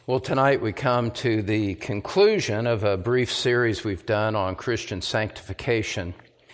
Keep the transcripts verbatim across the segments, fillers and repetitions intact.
Well, tonight we come to the conclusion of a brief series we've done on Christian sanctification.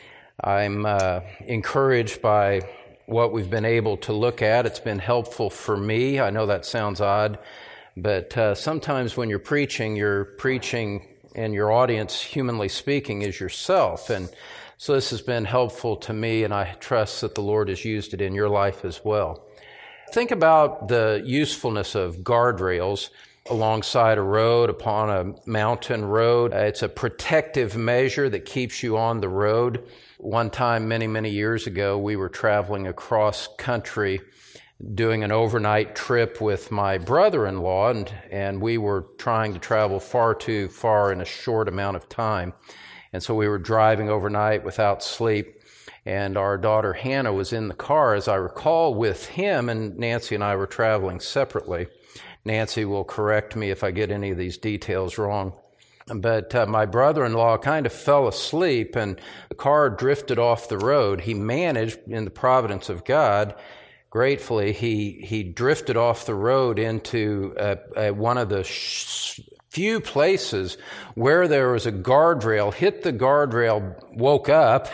I'm uh, encouraged by what we've been able to look at. It's been helpful for me. I know that sounds odd, but uh, sometimes when you're preaching, you're preaching and your audience, humanly speaking, is yourself. And so this has been helpful to me, and I trust that the Lord has used it in your life as well. Think about the usefulness of guardrails alongside a road, upon a mountain road. Uh, it's a protective measure that keeps you on the road. One time, many, many years ago, we were traveling across country doing an overnight trip with my brother-in-law, and, and we were trying to travel far too far in a short amount of time. And so we were driving overnight without sleep, and our daughter Hannah was in the car, as I recall, with him, and Nancy and I were traveling separately. Nancy will correct me if I get any of these details wrong. But uh, my brother-in-law kind of fell asleep, and the car drifted off the road. He managed, in the providence of God, gratefully, he, he drifted off the road into uh, uh, one of the sh- few places where there was a guardrail, hit the guardrail, woke up,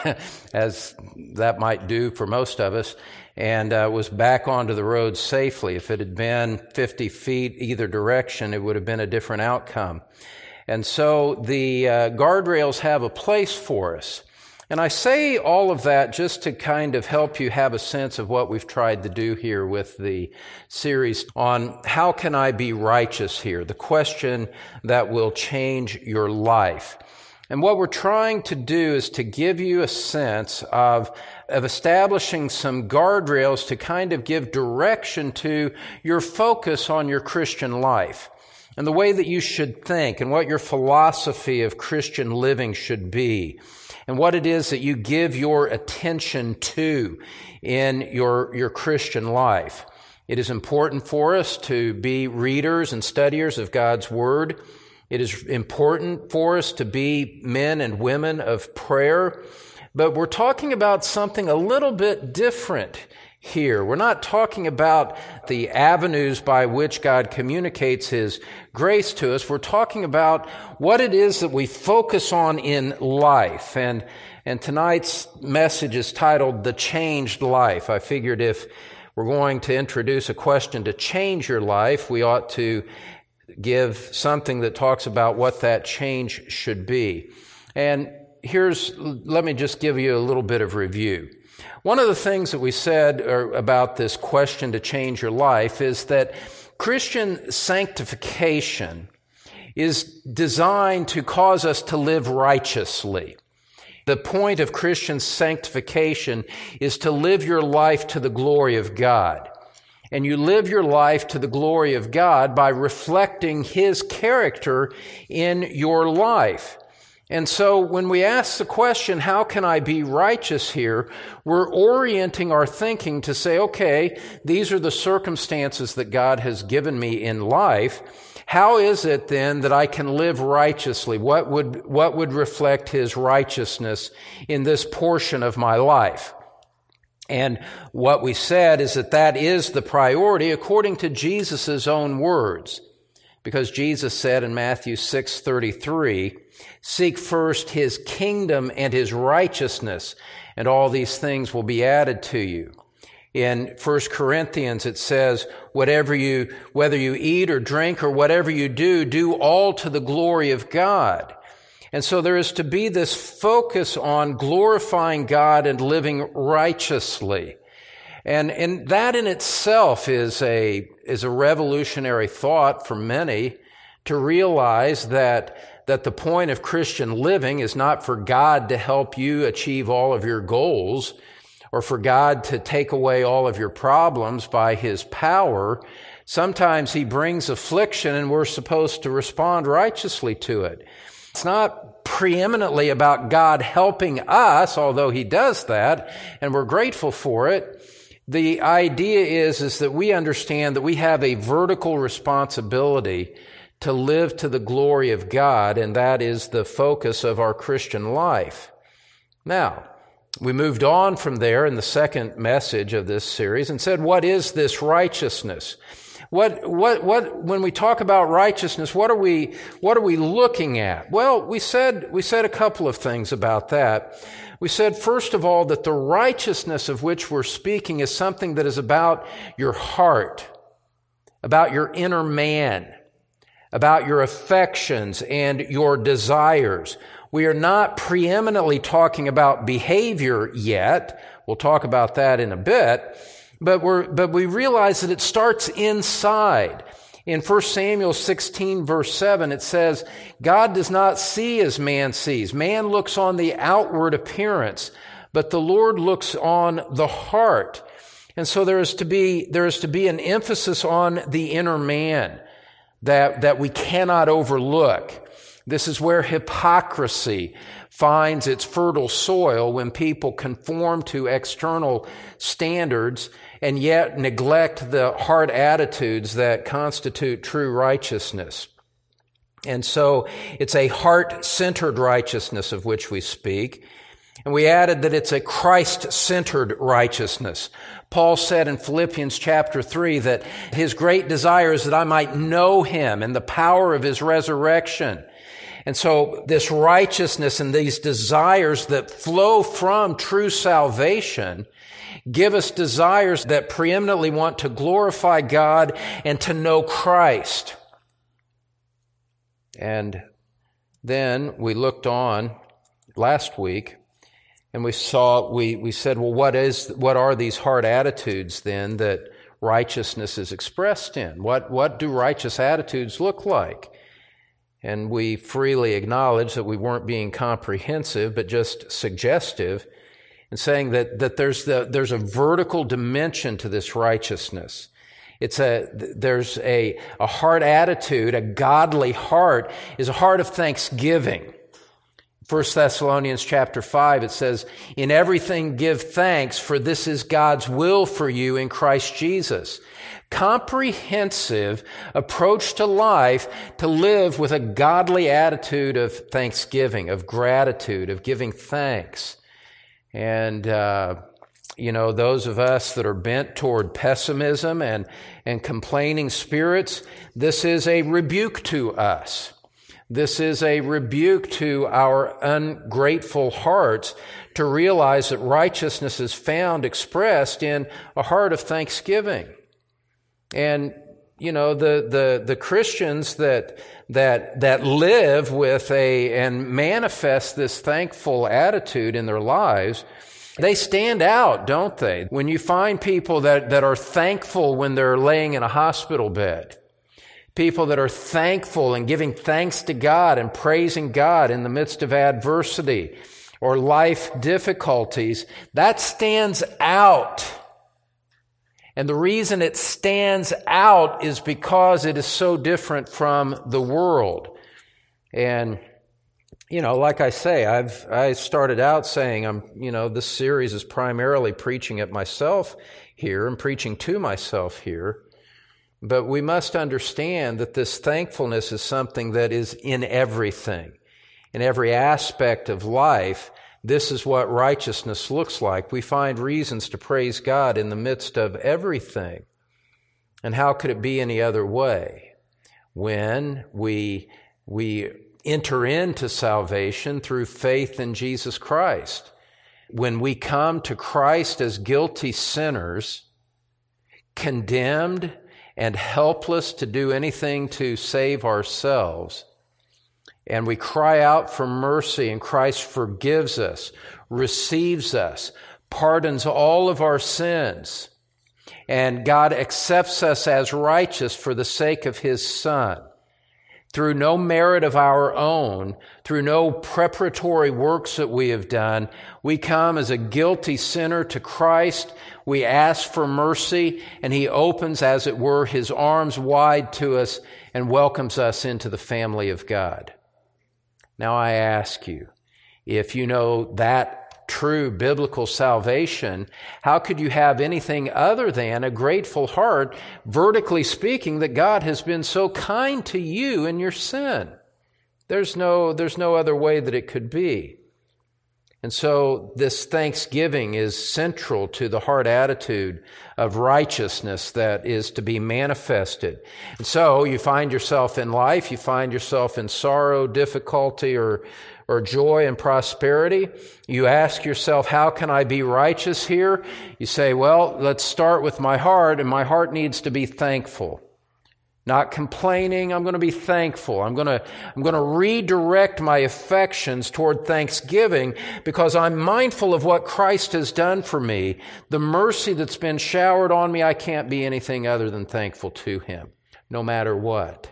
as that might do for most of us, and uh, was back onto the road safely. If it had been fifty feet either direction, it would have been a different outcome. And so the uh, guardrails have a place for us. And I say all of that just to kind of help you have a sense of what we've tried to do here with the series on how can I be righteous here, the question that will change your life. And what we're trying to do is to give you a sense of, of establishing some guardrails to kind of give direction to your focus on your Christian life and the way that you should think and what your philosophy of Christian living should be and what it is that you give your attention to in your, your Christian life. It is important for us to be readers and studiers of God's Word. It is important for us to be men and women of prayer, but we're talking about something a little bit different here. We're not talking about the avenues by which God communicates His grace to us. We're talking about what it is that we focus on in life. And, and tonight's message is titled The Changed Life. I figured if we're going to introduce a question to change your life, we ought to give something that talks about what that change should be. And here's, let me just give you a little bit of review. One of the things that we said about this question to change your life is that Christian sanctification is designed to cause us to live righteously. The point of Christian sanctification is to live your life to the glory of God. And you live your life to the glory of God by reflecting His character in your life. And so when we ask the question, how can I be righteous here, we're orienting our thinking to say, okay, these are the circumstances that God has given me in life. How is it then that I can live righteously? What would, what would reflect His righteousness in this portion of my life? And what we said is that that is the priority according to Jesus' own words. Because Jesus said in Matthew six thirty-three, seek first His kingdom and His righteousness, and all these things will be added to you. In First Corinthians it says, whatever you, whether you eat or drink or whatever you do, do all to the glory of God. And so there is to be this focus on glorifying God and living righteously. And, and that in itself is a, is a revolutionary thought for many to realize that, that the point of Christian living is not for God to help you achieve all of your goals or for God to take away all of your problems by His power. Sometimes He brings affliction and we're supposed to respond righteously to it. It's not preeminently about God helping us, although He does that, and we're grateful for it. The idea is, is that we understand that we have a vertical responsibility to live to the glory of God, and that is the focus of our Christian life. Now, we moved on from there in the second message of this series and said, what is this righteousness? What, what, what, when we talk about righteousness, what are we, what are we looking at? Well, we said, we said a couple of things about that. We said, first of all, that the righteousness of which we're speaking is something that is about your heart, about your inner man, about your affections and your desires. We are not preeminently talking about behavior yet. We'll talk about that in a bit. But we're, but we realize that it starts inside. In First Samuel sixteen, verse seven, it says, God does not see as man sees. Man looks on the outward appearance, but the Lord looks on the heart. And so there is to be, there is to be an emphasis on the inner man that, that we cannot overlook. This is where hypocrisy finds its fertile soil, when people conform to external standards and yet neglect the heart attitudes that constitute true righteousness. And so it's a heart-centered righteousness of which we speak. And we added that it's a Christ-centered righteousness. Paul said in Philippians chapter three that his great desire is that I might know him and the power of his resurrection. And so this righteousness and these desires that flow from true salvation give us desires that preeminently want to glorify God and to know Christ. And then we looked on last week and we saw, we, we said, well, what is, what are these heart attitudes then that righteousness is expressed in? What, what do righteous attitudes look like? And we freely acknowledge that we weren't being comprehensive, but just suggestive, and saying that, that there's the, there's a vertical dimension to this righteousness. It's a, there's a, a heart attitude, a godly heart is a heart of thanksgiving. First Thessalonians chapter five, it says, in everything give thanks, for this is God's will for you in Christ Jesus. Comprehensive approach to life to live with a godly attitude of thanksgiving, of gratitude, of giving thanks. And, uh, you know, those of us that are bent toward pessimism and, and complaining spirits, this is a rebuke to us. This is a rebuke to our ungrateful hearts to realize that righteousness is found expressed in a heart of thanksgiving. And, you know, the, the, the Christians that, that, that live with a, and manifest this thankful attitude in their lives, they stand out, don't they? When you find people that, that are thankful when they're laying in a hospital bed, people that are thankful and giving thanks to God and praising God in the midst of adversity or life difficulties, that stands out. And the reason it stands out is because it is so different from the world. And, you know, like I say, I've, I started out saying I'm, you know, this series is primarily preaching at myself here and preaching to myself here. But we must understand that this thankfulness is something that is in everything, in every aspect of life. This is what righteousness looks like. We find reasons to praise God in the midst of everything. And how could it be any other way? When we, we enter into salvation through faith in Jesus Christ. When we come to Christ as guilty sinners, condemned and helpless to do anything to save ourselves, and we cry out for mercy, and Christ forgives us, receives us, pardons all of our sins, and God accepts us as righteous for the sake of His Son. Through no merit of our own, through no preparatory works that we have done, we come as a guilty sinner to Christ. We ask for mercy, and He opens, as it were, His arms wide to us and welcomes us into the family of God. Now I ask you, if you know that true biblical salvation, how could you have anything other than a grateful heart, vertically speaking, that God has been so kind to you in your sin? There's no, there's no other way that it could be. And so this thanksgiving is central to the heart attitude of righteousness that is to be manifested. And so you find yourself in life, you find yourself in sorrow, difficulty, or, or joy and prosperity. You ask yourself, how can I be righteous here? You say, well, let's start with my heart, and my heart needs to be thankful. Not complaining, I'm going to be thankful. I'm going to, I'm going to redirect my affections toward thanksgiving because I'm mindful of what Christ has done for me. The mercy that's been showered on me, I can't be anything other than thankful to Him, no matter what.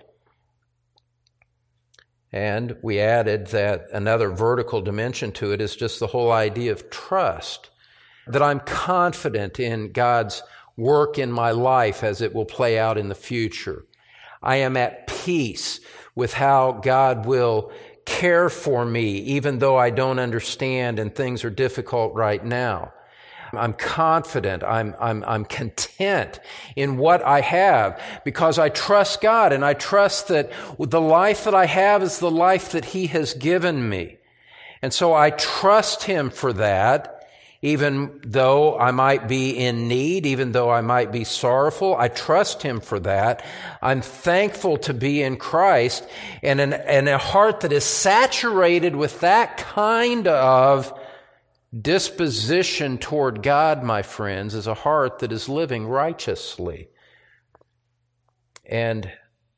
And we added that another vertical dimension to it is just the whole idea of trust, that I'm confident in God's work in my life as it will play out in the future. I am at peace with how God will care for me, even though I don't understand and things are difficult right now. I'm confident, I'm, I'm, I'm content in what I have because I trust God, and I trust that the life that I have is the life that He has given me. And so I trust Him for that. Even though I might be in need, even though I might be sorrowful, I trust Him for that. I'm thankful to be in Christ, and, an, and a heart that is saturated with that kind of disposition toward God, my friends, is a heart that is living righteously. And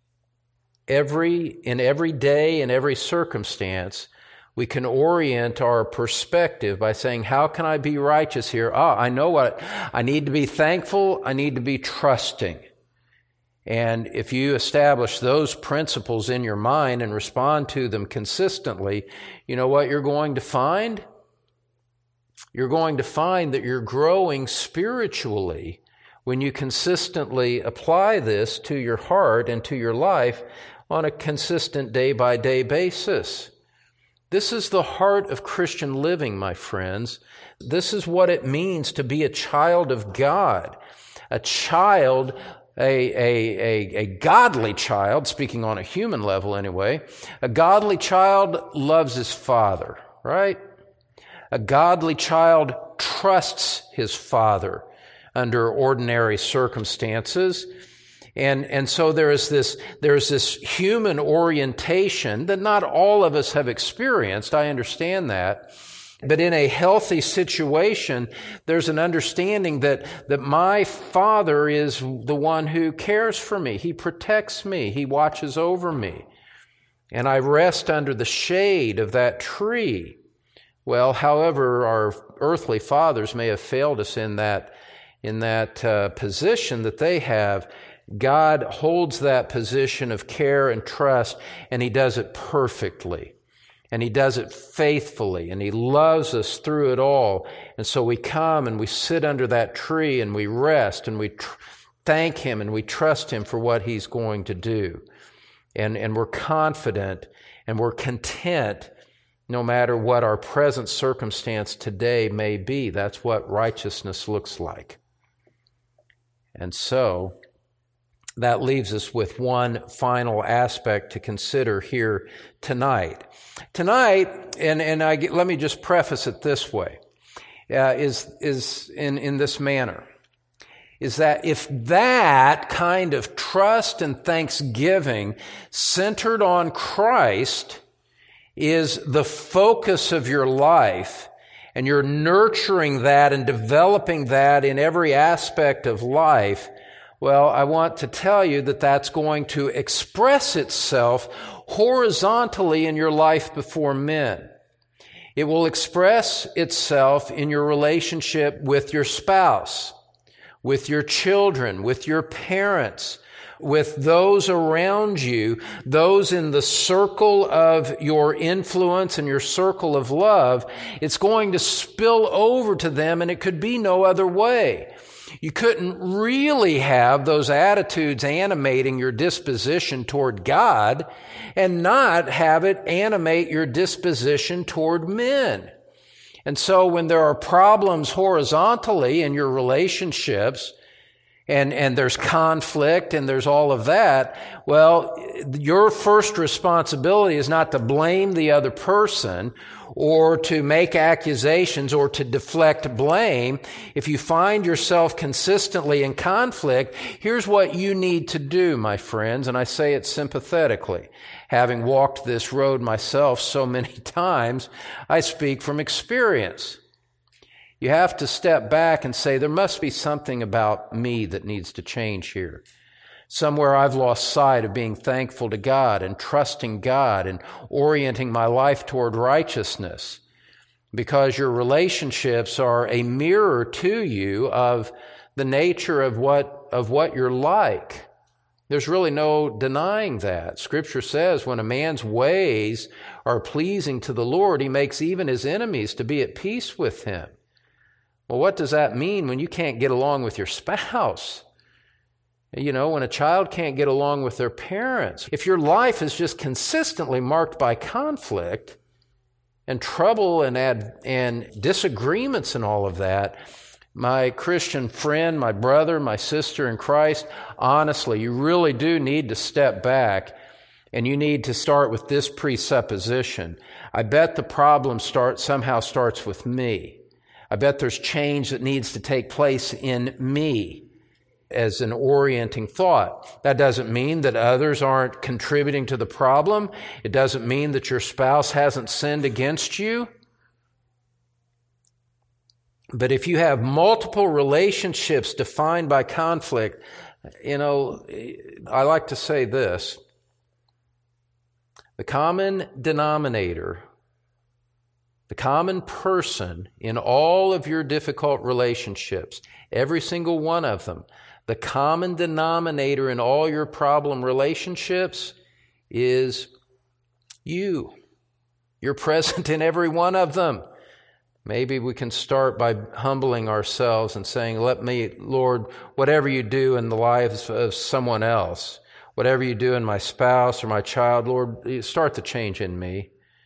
every, in every day, in every circumstance, we can orient our perspective by saying, how can I be righteous here? Ah, I know what, I need to be thankful, I need to be trusting. And if you establish those principles in your mind and respond to them consistently, you know what you're going to find? You're going to find that you're growing spiritually when you consistently apply this to your heart and to your life on a consistent day-by-day basis. This is the heart of Christian living, my friends. This is what it means to be a child of God. A child, a, a, a, a godly child, speaking on a human level anyway, a godly child loves his father, right? A godly child trusts his father under ordinary circumstances. And, and so there is this, there's this human orientation that not all of us have experienced. I understand that. But in a healthy situation, there's an understanding that, that my Father is the one who cares for me. He protects me. He watches over me. And I rest under the shade of that tree. Well, however, our earthly fathers may have failed us in that, in that uh, position that they have, God holds that position of care and trust, and He does it perfectly. And He does it faithfully, and He loves us through it all. And so we come and we sit under that tree and we rest and we tr- thank Him and we trust Him for what He's going to do. And, and we're confident and we're content no matter what our present circumstance today may be. That's what righteousness looks like. And so that leaves us with one final aspect to consider here tonight. Tonight, and, and I, let me just preface it this way, uh, is, is in, in this manner, is that if that kind of trust and thanksgiving centered on Christ is the focus of your life, and you're nurturing that and developing that in every aspect of life, well, I want to tell you that that's going to express itself horizontally in your life before men. It will express itself in your relationship with your spouse, with your children, with your parents, with those around you, those in the circle of your influence and your circle of love. It's going to spill over to them, and it could be no other way. You couldn't really have those attitudes animating your disposition toward God and not have it animate your disposition toward men. And so when there are problems horizontally in your relationships, and, and there's conflict and there's all of that, well, your first responsibility is not to blame the other person or to make accusations or to deflect blame. If you find yourself consistently in conflict, here's what you need to do, my friends, and I say it sympathetically. Having walked this road myself so many times, I speak from experience. You have to step back and say, there must be something about me that needs to change here. Somewhere I've lost sight of being thankful to God and trusting God and orienting my life toward righteousness, because your relationships are a mirror to you of the nature of what, of what you're like. There's really no denying that. Scripture says when a man's ways are pleasing to the Lord, he makes even his enemies to be at peace with him. Well, what does that mean when you can't get along with your spouse? You know, when a child can't get along with their parents. If your life is just consistently marked by conflict and trouble and ad, and disagreements and all of that, my Christian friend, my brother, my sister in Christ, honestly, you really do need to step back and you need to start with this presupposition. I bet the problem start, somehow starts with me. I bet there's change that needs to take place in me as an orienting thought. That doesn't mean that others aren't contributing to the problem. It doesn't mean that your spouse hasn't sinned against you. But if you have multiple relationships defined by conflict, you know, I like to say this. The common denominator, the common person in all of your difficult relationships, every single one of them, the common denominator in all your problem relationships is you. You're present in every one of them. Maybe we can start by humbling ourselves and saying, let me, Lord, whatever you do in the lives of someone else, whatever you do in my spouse or my child, Lord, start the change in me.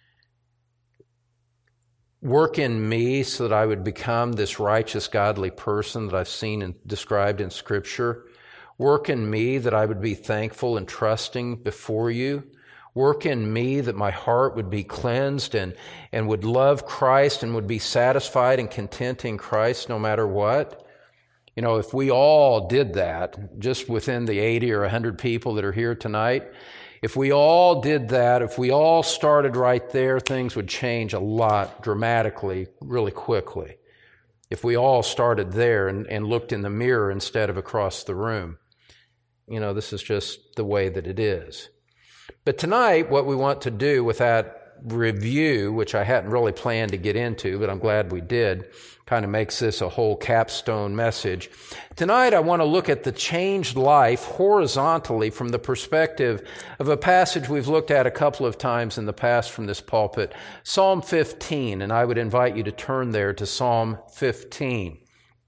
Work in me so that I would become this righteous, godly person that I've seen and described in Scripture. Work in me that I would be thankful and trusting before you. Work in me that my heart would be cleansed and, and would love Christ and would be satisfied and content in Christ no matter what. You know, if we all did that, just within the eighty or one hundred people that are here tonight, if we all did that, if we all started right there, things would change a lot dramatically, really quickly. If we all started there and, and looked in the mirror instead of across the room. You know, this is just the way that it is. But tonight, what we want to do with that review, which I hadn't really planned to get into, but I'm glad we did, kind of makes this a whole capstone message. Tonight, I want to look at the changed life horizontally from the perspective of a passage we've looked at a couple of times in the past from this pulpit, Psalm fifteen, and I would invite you to turn there to Psalm fifteen.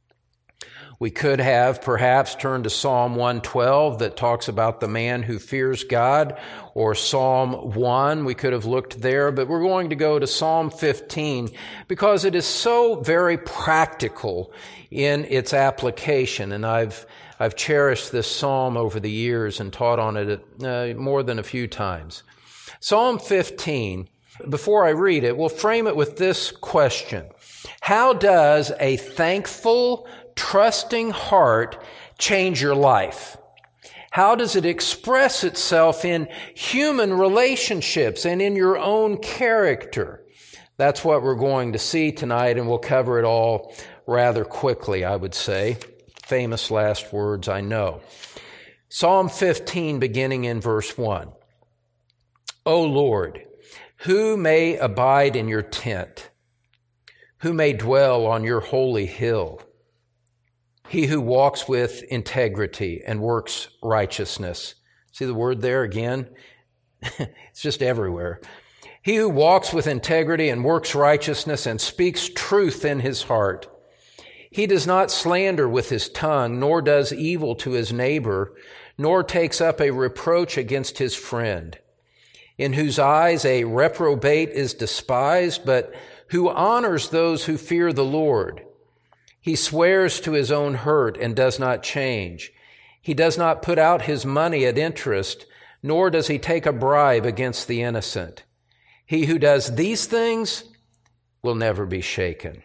We could have perhaps turned to Psalm one twelve that talks about the man who fears God, or Psalm one. We could have looked there, but we're going to go to Psalm fifteen because it is so very practical in its application. And I've I've cherished this psalm over the years and taught on it uh, more than a few times. Psalm fifteen, before I read it, we'll frame it with this question. How does a thankful, trusting heart change your life? How does it express itself in human relationships and in your own character? That's what we're going to see tonight, and we'll cover it all rather quickly, I would say. Famous last words, I know. Psalm fifteen, beginning in verse one. O Lord, who may abide in your tent? Who may dwell on your holy hill? He who walks with integrity and works righteousness. See the word there again? It's just everywhere. He who walks with integrity and works righteousness and speaks truth in his heart. He does not slander with his tongue, nor does evil to his neighbor, nor takes up a reproach against his friend. In whose eyes a reprobate is despised, but who honors those who fear the Lord. He swears to his own hurt and does not change. He does not put out his money at interest, nor does he take a bribe against the innocent. He who does these things will never be shaken.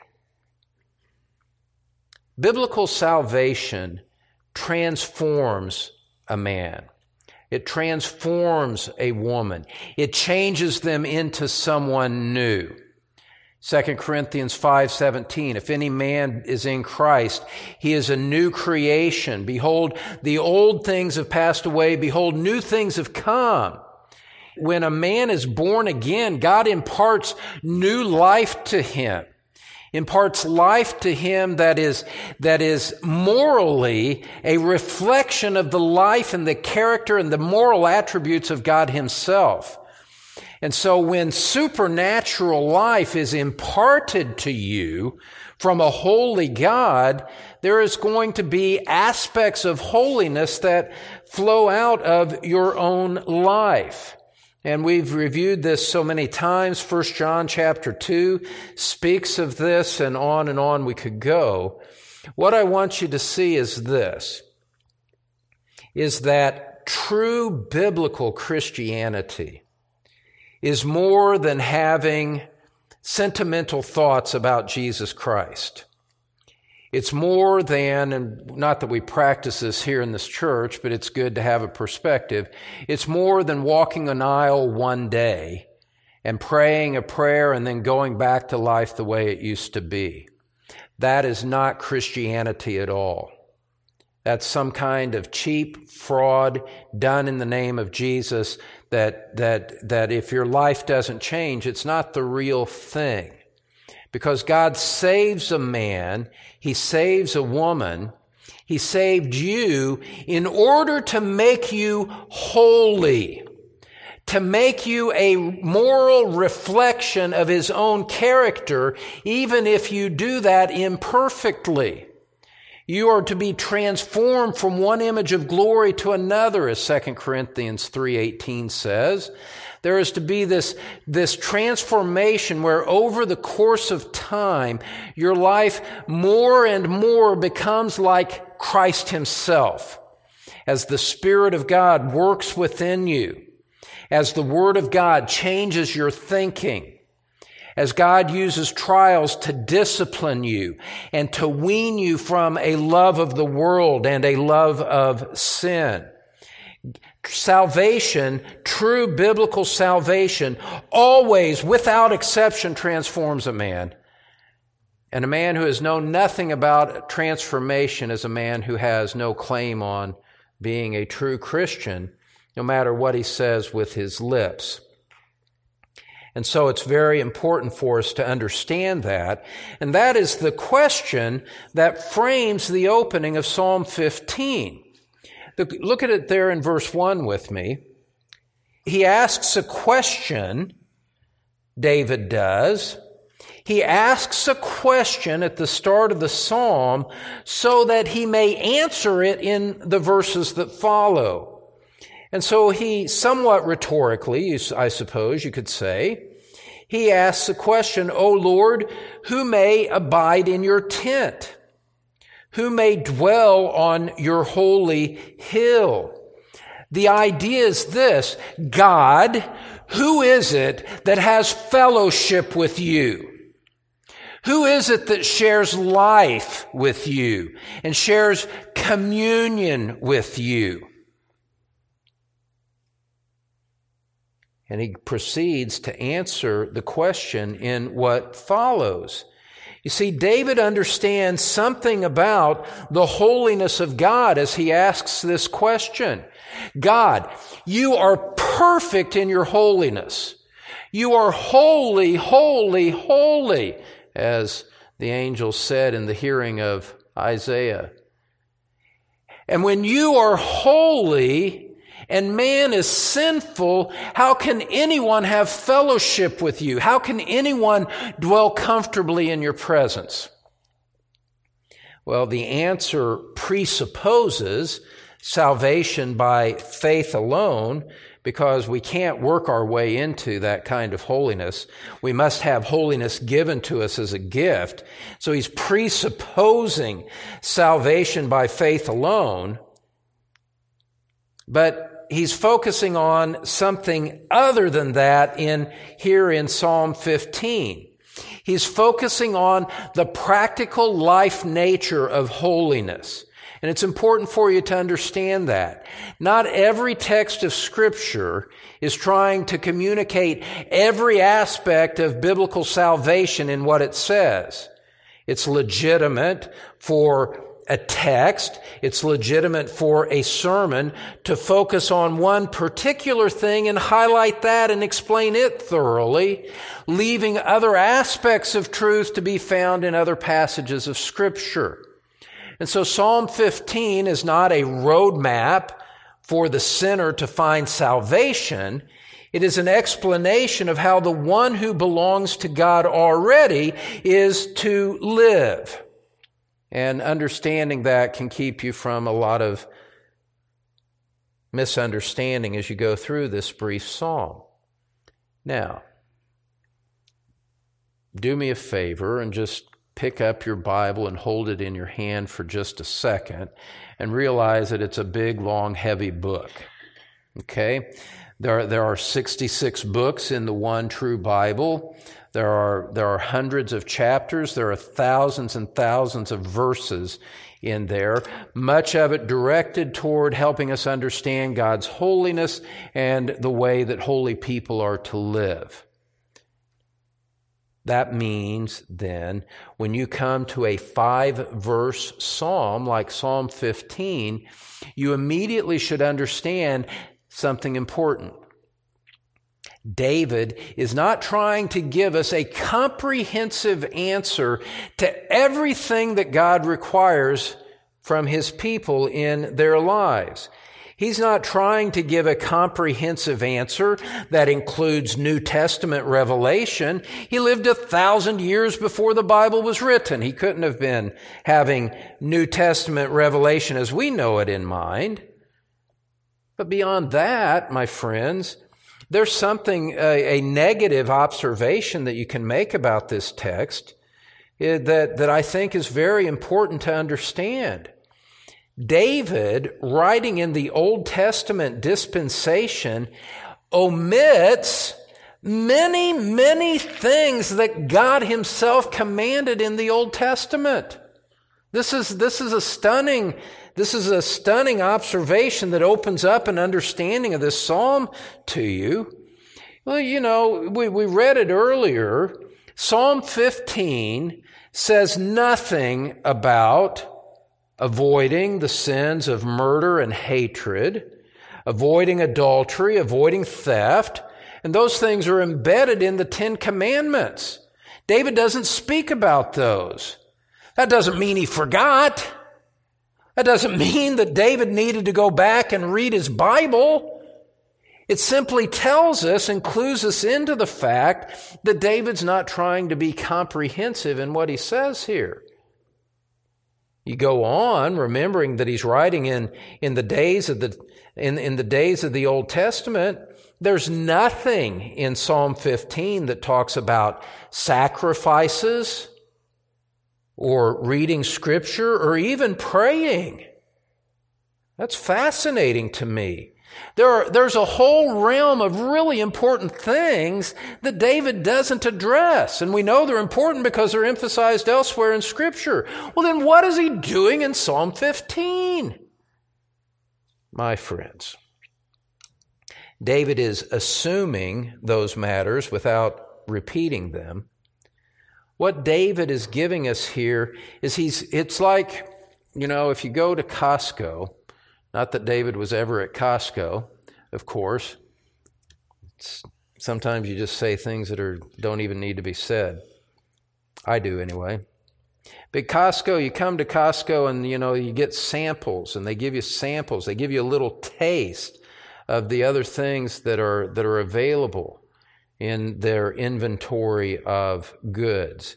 Biblical salvation transforms a man. It transforms a woman. It changes them into someone new. Second Corinthians five seventeen, if any man is in Christ, he is a new creation. Behold, the old things have passed away. Behold, new things have come. When a man is born again, God imparts new life to him, imparts life to him that is, that is morally a reflection of the life and the character and the moral attributes of God himself. And so when supernatural life is imparted to you from a holy God, there is going to be aspects of holiness that flow out of your own life. And we've reviewed this so many times. First John chapter two speaks of this, and on and on we could go. What I want you to see is this, is that true biblical Christianity is more than having sentimental thoughts about Jesus Christ. It's more than, and not that we practice this here in this church, but it's good to have a perspective. It's more than walking an aisle one day and praying a prayer and then going back to life the way it used to be. That is not Christianity at all. That's some kind of cheap fraud done in the name of Jesus that, that, that if your life doesn't change, it's not the real thing. Because God saves a man, He saves a woman, He saved you in order to make you holy, to make you a moral reflection of His own character, even if you do that imperfectly. You are to be transformed from one image of glory to another, as Second Corinthians three eighteen says. There is to be this, this transformation where over the course of time, your life more and more becomes like Christ Himself. As the Spirit of God works within you, as the Word of God changes your thinking, as God uses trials to discipline you and to wean you from a love of the world and a love of sin. Salvation, true biblical salvation, always, without exception, transforms a man. And a man who has known nothing about transformation is a man who has no claim on being a true Christian, no matter what he says with his lips. And so it's very important for us to understand that. And that is the question that frames the opening of Psalm fifteen. Look at it there in verse one with me. He asks a question, David does. He asks a question at the start of the psalm so that he may answer it in the verses that follow. And so he, somewhat rhetorically, I suppose you could say, he asks the question, O Lord, who may abide in your tent? Who may dwell on your holy hill? The idea is this: God, who is it that has fellowship with you? Who is it that shares life with you and shares communion with you? And he proceeds to answer the question in what follows. You see, David understands something about the holiness of God as he asks this question. God, you are perfect in your holiness. You are holy, holy, holy, as the angel said in the hearing of Isaiah. And when you are holy and man is sinful, how can anyone have fellowship with you? How can anyone dwell comfortably in your presence? Well, the answer presupposes salvation by faith alone, because we can't work our way into that kind of holiness. We must have holiness given to us as a gift. So he's presupposing salvation by faith alone. But he's focusing on something other than that in here in Psalm fifteen. He's focusing on the practical life nature of holiness. And it's important for you to understand that. Not every text of Scripture is trying to communicate every aspect of biblical salvation in what it says. It's legitimate for a text, it's legitimate for a sermon to focus on one particular thing and highlight that and explain it thoroughly, leaving other aspects of truth to be found in other passages of Scripture. And so Psalm fifteen is not a roadmap for the sinner to find salvation. It is an explanation of how the one who belongs to God already is to live. And understanding that can keep you from a lot of misunderstanding as you go through this brief psalm. Now, do me a favor and just pick up your Bible and hold it in your hand for just a second and realize that it's a big, long, heavy book. Okay? There are, there are sixty-six books in the one true Bible. There are, there are hundreds of chapters. There are thousands and thousands of verses in there, much of it directed toward helping us understand God's holiness and the way that holy people are to live. That means then, when you come to a five-verse psalm like Psalm fifteen, you immediately should understand something important. David is not trying to give us a comprehensive answer to everything that God requires from His people in their lives. He's not trying to give a comprehensive answer that includes New Testament revelation. He lived a thousand years before the Bible was written. He couldn't have been having New Testament revelation as we know it in mind. But beyond that, my friends, there's something, a, a negative observation that you can make about this text that, that I think is very important to understand. David, writing in the Old Testament dispensation, omits many, many things that God Himself commanded in the Old Testament. This is, this is a stunning, this is a stunning observation that opens up an understanding of this psalm to you. Well, you know, we, we read it earlier. Psalm fifteen says nothing about avoiding the sins of murder and hatred, avoiding adultery, avoiding theft, and those things are embedded in the Ten Commandments. David doesn't speak about those. That doesn't mean he forgot. That doesn't mean that David needed to go back and read his Bible. It simply tells us and clues us into the fact that David's not trying to be comprehensive in what he says here. You go on, remembering that he's writing in, in the days of the in, in the days of the Old Testament. There's nothing in Psalm fifteen that talks about sacrifices or reading Scripture or even praying. That's fascinating to me. There are, there's a whole realm of really important things that David doesn't address. And we know they're important because they're emphasized elsewhere in Scripture. Well, then what is he doing in Psalm fifteen? My friends, David is assuming those matters without repeating them. What David is giving us here is he's, it's like, you know, if you go to Costco, not that David was ever at Costco, of course. It's, sometimes you just say things that are don't even need to be said. I do anyway. But Costco, you come to Costco and, you know, you get samples, and they give you samples. They give you a little taste of the other things that are that are available in their inventory of goods.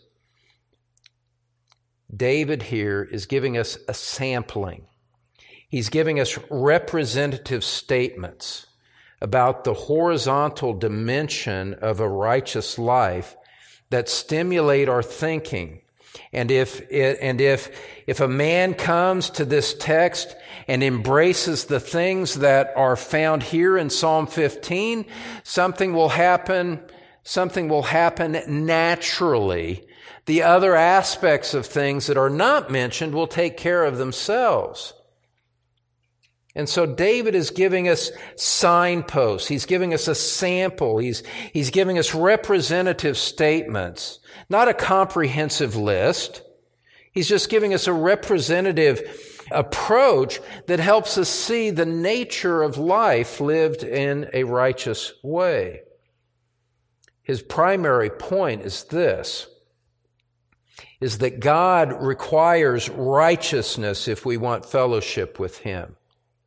David here is giving us a sampling. He's giving us representative statements about the horizontal dimension of a righteous life that stimulate our thinking And if it, and if if a man comes to this text and embraces the things that are found here in Psalm fifteen, something will happen, something will happen naturally. The other aspects of things that are not mentioned will take care of themselves. And so David is giving us signposts. He's giving us a sample. He's, he's giving us representative statements, not a comprehensive list. He's just giving us a representative approach that helps us see the nature of life lived in a righteous way. His primary point is this, is that God requires righteousness if we want fellowship with Him.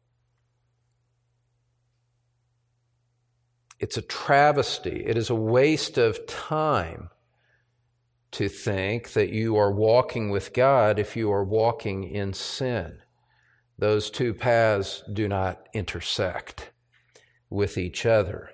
It's a travesty. It is a waste of time to think that you are walking with God if you are walking in sin. Those two paths do not intersect with each other.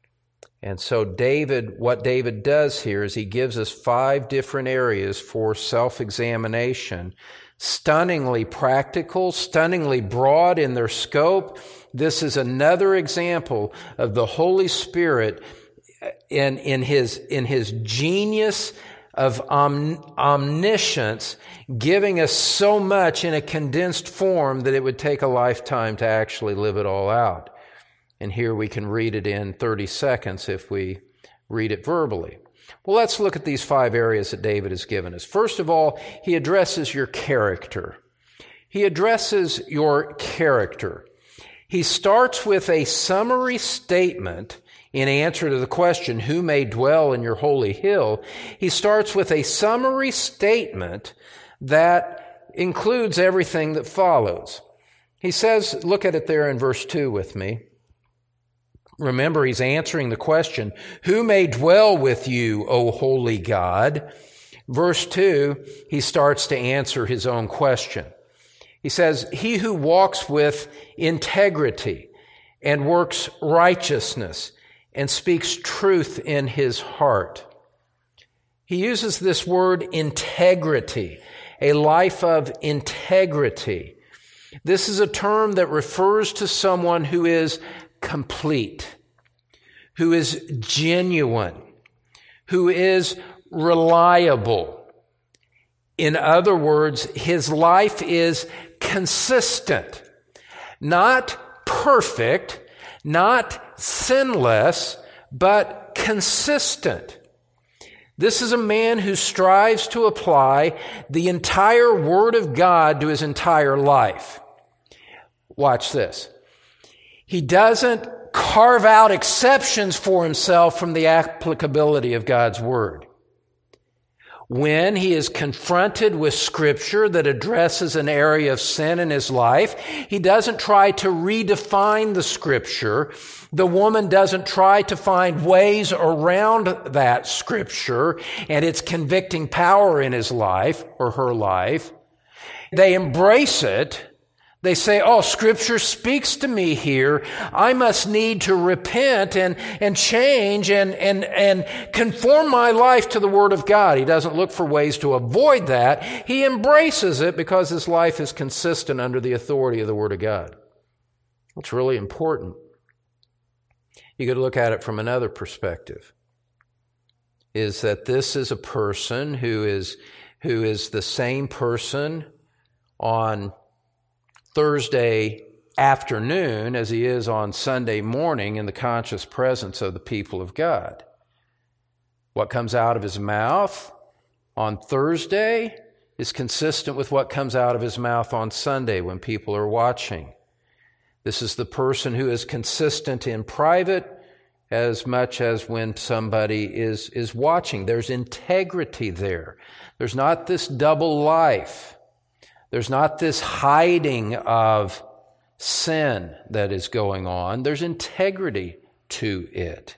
And so David, what David does here is he gives us five different areas for self-examination, stunningly practical, stunningly broad in their scope. This is another example of the Holy Spirit in, in his, in his genius of om, omniscience, giving us so much in a condensed form that it would take a lifetime to actually live it all out. And here we can read it in thirty seconds if we read it verbally. Well, let's look at these five areas that David has given us. First of all, he addresses your character. He addresses your character. He starts with a summary statement in answer to the question, who may dwell in your holy hill? He starts with a summary statement that includes everything that follows. He says, look at it there in verse two with me. Remember, he's answering the question, who may dwell with you, O holy God? Verse two, he starts to answer his own question. He says, he who walks with integrity and works righteousness and speaks truth in his heart. He uses this word integrity, a life of integrity. This is a term that refers to someone who is complete, who is genuine, who is reliable. In other words, his life is consistent, not perfect, not sinless, but consistent. This is a man who strives to apply the entire Word of God to his entire life. Watch this. He doesn't carve out exceptions for himself from the applicability of God's Word. When he is confronted with Scripture that addresses an area of sin in his life, he doesn't try to redefine the Scripture. The woman doesn't try to find ways around that Scripture and its convicting power in his life or her life. They embrace it. They say, oh, Scripture speaks to me here. I must need to repent and, and change and, and, and conform my life to the Word of God. He doesn't look for ways to avoid that. He embraces it because his life is consistent under the authority of the Word of God. It's really important. You could look at it from another perspective, is that this is a person who is, who is the same person on Thursday afternoon as he is on Sunday morning in the conscious presence of the people of God. What comes out of his mouth on Thursday is consistent with what comes out of his mouth on Sunday when people are watching. This is the person who is consistent in private as much as when somebody is, is watching. There's integrity there. There's not this double life. There's not this hiding of sin that is going on. There's integrity to it.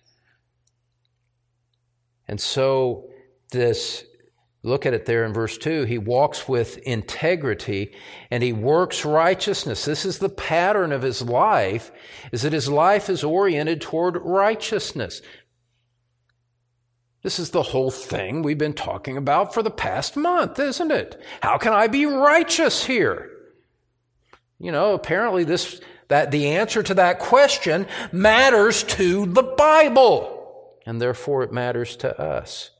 And so this, look at it there in verse two, he walks with integrity and he works righteousness. This is the pattern of his life, is that his life is oriented toward righteousness. This is the whole thing we've been talking about for the past month, isn't it? How can I be righteous here? You know, apparently this that the answer to that question matters to the Bible, and therefore it matters to us.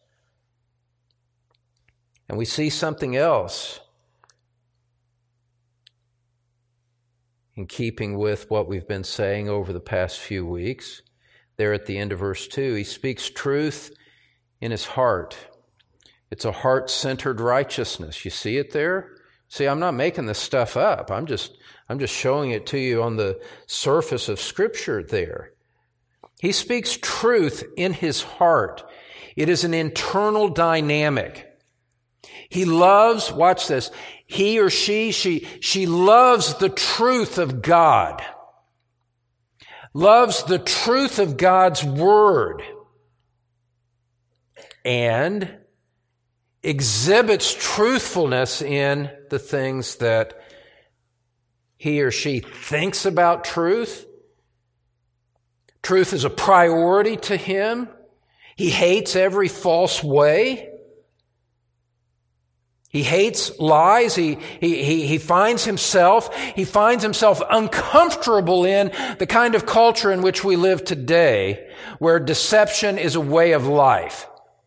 And we see something else in keeping with what we've been saying over the past few weeks. There at the end of verse two, he speaks truth in his heart. It's a heart-centered righteousness. You see it there? See, I'm not making this stuff up. I'm just, I'm just showing it to you on the surface of Scripture there. He speaks truth in his heart. It is an internal dynamic. He loves, watch this, he or she, she, she loves the truth of God. Loves the truth of God's Word. And exhibits truthfulness in the things that he or she thinks about truth. Truth is a priority to him. He hates every false way. He hates lies. He, he, he, he finds himself, he finds himself uncomfortable in the kind of culture in which we live today, where deception is a way of life.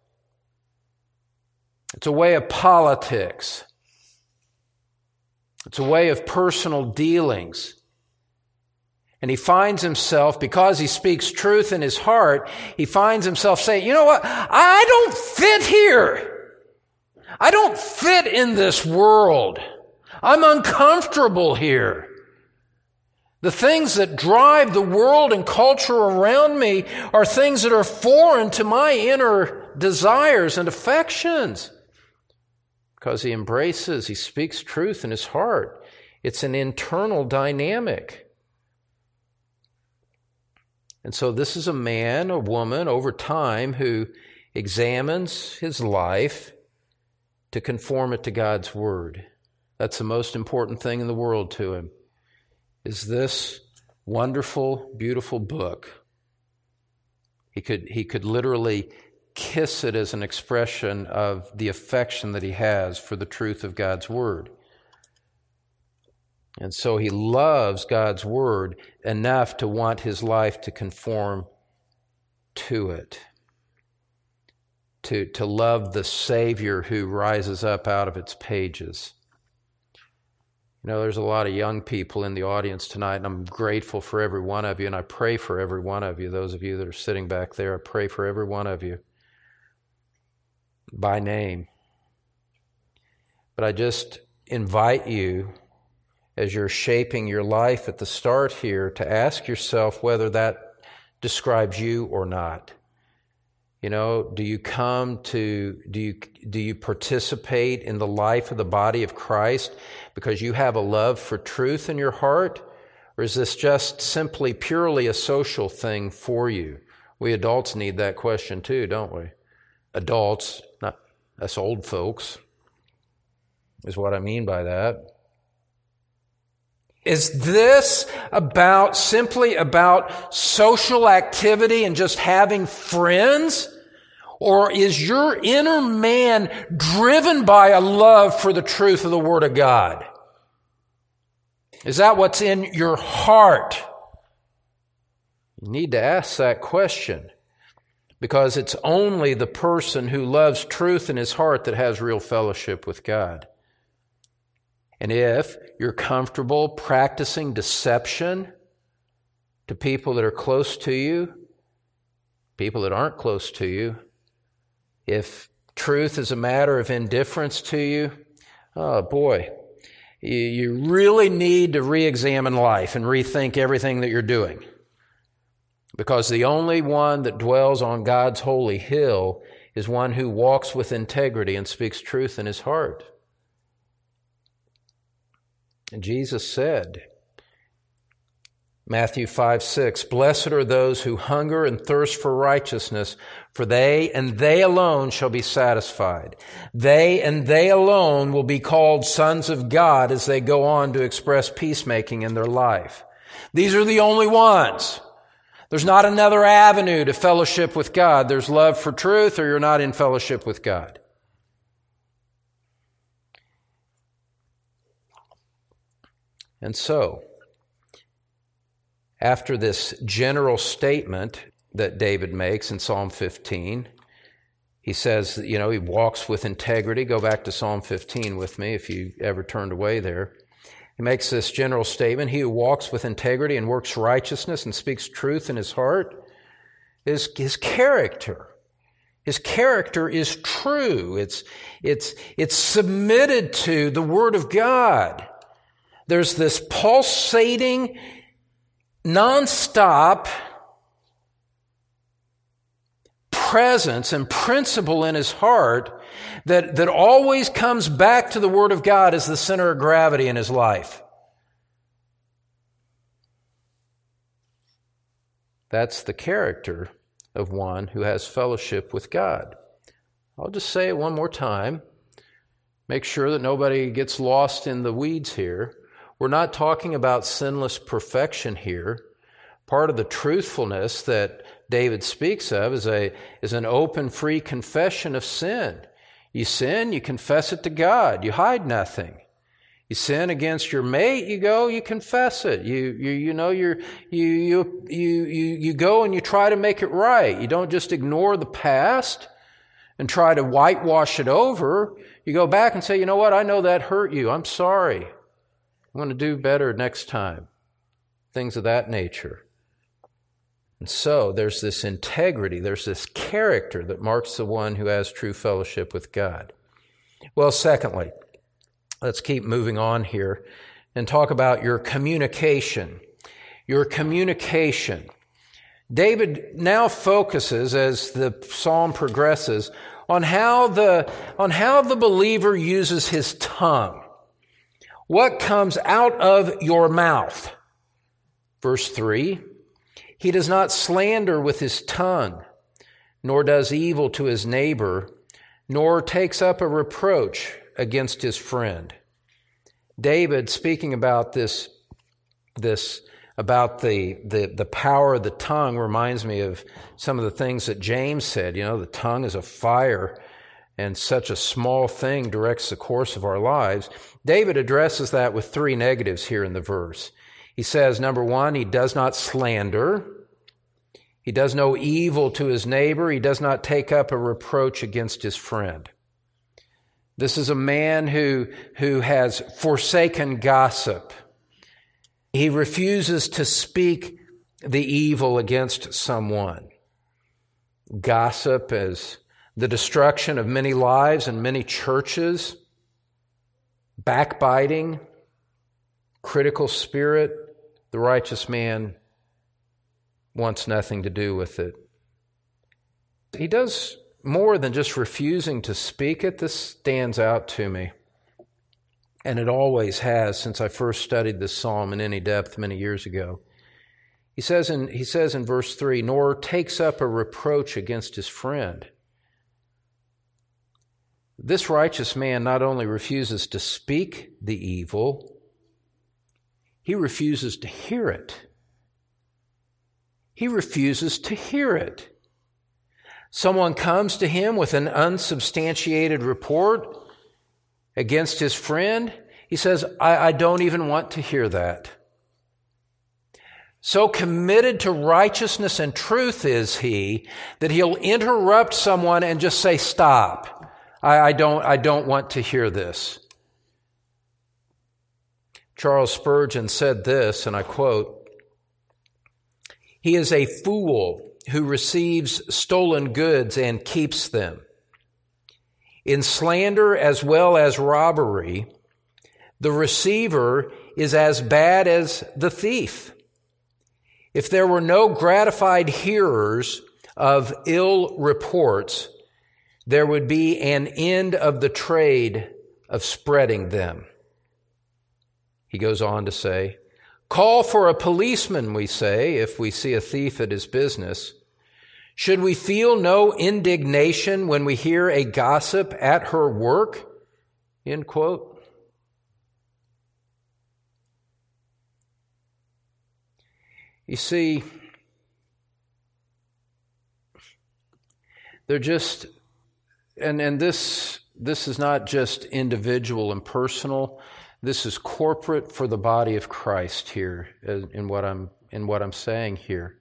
It's a way of politics. It's a way of personal dealings. And he finds himself, because he speaks truth in his heart, he finds himself saying, you know what? I don't fit here. I don't fit in this world. I'm uncomfortable here. The things that drive the world and culture around me are things that are foreign to my inner desires and affections. Because he embraces, he speaks truth in his heart. It's an internal dynamic. And so this is a man, a woman, over time who examines his life to conform it to God's Word. That's the most important thing in the world to him, is this wonderful, beautiful book. He could, he could literally kiss it as an expression of the affection that he has for the truth of God's Word. And so he loves God's Word enough to want his life to conform to it, to, to love the Savior who rises up out of its pages. You know, there's a lot of young people in the audience tonight, and I'm grateful for every one of you, and I pray for every one of you. Those of you that are sitting back there, I pray for every one of you by name. But I just invite you, as you're shaping your life at the start here, to ask yourself whether that describes you or not. You know, do you come to, do you, do you participate in the life of the body of Christ because you have a love for truth in your heart? Or is this just simply purely a social thing for you? We adults need that question too, don't we? Adults, not us old folks, is what I mean by that. Is this about, simply about social activity and just having friends? Or is your inner man driven by a love for the truth of the Word of God? Is that what's in your heart? You need to ask that question, because it's only the person who loves truth in his heart that has real fellowship with God. And if you're comfortable practicing deception to people that are close to you, people that aren't close to you, if truth is a matter of indifference to you, oh boy, you really need to re-examine life and rethink everything that you're doing. Because the only one that dwells on God's holy hill is one who walks with integrity and speaks truth in his heart. And Jesus said, Matthew five six, "Blessed are those who hunger and thirst for righteousness, for they and they alone shall be satisfied. They and they alone will be called sons of God," as they go on to express peacemaking in their life. These are the only ones There's not another avenue to fellowship with God. There's love for truth, or you're not in fellowship with God. And so, after this general statement that David makes in Psalm fifteen, he says, you know, he walks with integrity. Go back to Psalm fifteen with me if you ever turned away there. He makes this general statement: he who walks with integrity and works righteousness and speaks truth in his heart is his character. His character is true. It's, it's, it's submitted to the Word of God. There's this pulsating, nonstop presence and principle in his heart that, that always comes back to the Word of God as the center of gravity in his life. That's the character of one who has fellowship with God. I'll just say it one more time. Make sure that nobody gets lost in the weeds here. We're not talking about sinless perfection here. Part of the truthfulness that David speaks of is a is an open, free confession of sin. You sin, you confess it to God. You hide nothing. You sin against your mate, you go, you confess it. You you you know you're you you you you you go and you try to make it right. You don't just ignore the past and try to whitewash it over. You go back and say, you know what, I know that hurt you. I'm sorry. I'm going to do better next time. Things of that nature. And so there's this integrity, there's this character that marks the one who has true fellowship with God. Well, secondly, let's keep moving on here and talk about your communication. Your communication. David now focuses, as the psalm progresses, on how the, on how the believer uses his tongue. What comes out of your mouth? Verse three, he does not slander with his tongue, nor does evil to his neighbor, nor takes up a reproach against his friend. David, speaking about this, this about the, the, the power of the tongue, reminds me of some of the things that James said. You know, the tongue is a fire, and such a small thing directs the course of our lives. David addresses that with three negatives here in the verse. He says, number one, he does not slander. He does no evil to his neighbor. He does not take up a reproach against his friend. This is a man who, who has forsaken gossip. He refuses to speak the evil against someone. Gossip is the destruction of many lives and many churches. Backbiting, critical spirit, the righteous man wants nothing to do with it. He does more than just refusing to speak it. This stands out to me. And it always has since I first studied this psalm in any depth many years ago. He says in, he says in verse three, nor takes up a reproach against his friend. This righteous man not only refuses to speak the evil, he refuses to hear it. He refuses to hear it. Someone comes to him with an unsubstantiated report against his friend. He says, I, I don't even want to hear that. So committed to righteousness and truth is he that he'll interrupt someone and just say, stop. I, I don't, I don't want to hear this. Charles Spurgeon said this, and I quote, he is a fool who receives stolen goods and keeps them. In slander as well as robbery, the receiver is as bad as the thief. If there were no gratified hearers of ill reports, there would be an end of the trade of spreading them. He goes on to say, call for a policeman, we say, if we see a thief at his business. Should we feel no indignation when we hear a gossip at her work? End quote. You see, They're just, and, and this, this is not just individual and personal. This is corporate for the body of Christ here in what I'm, in what I'm saying here.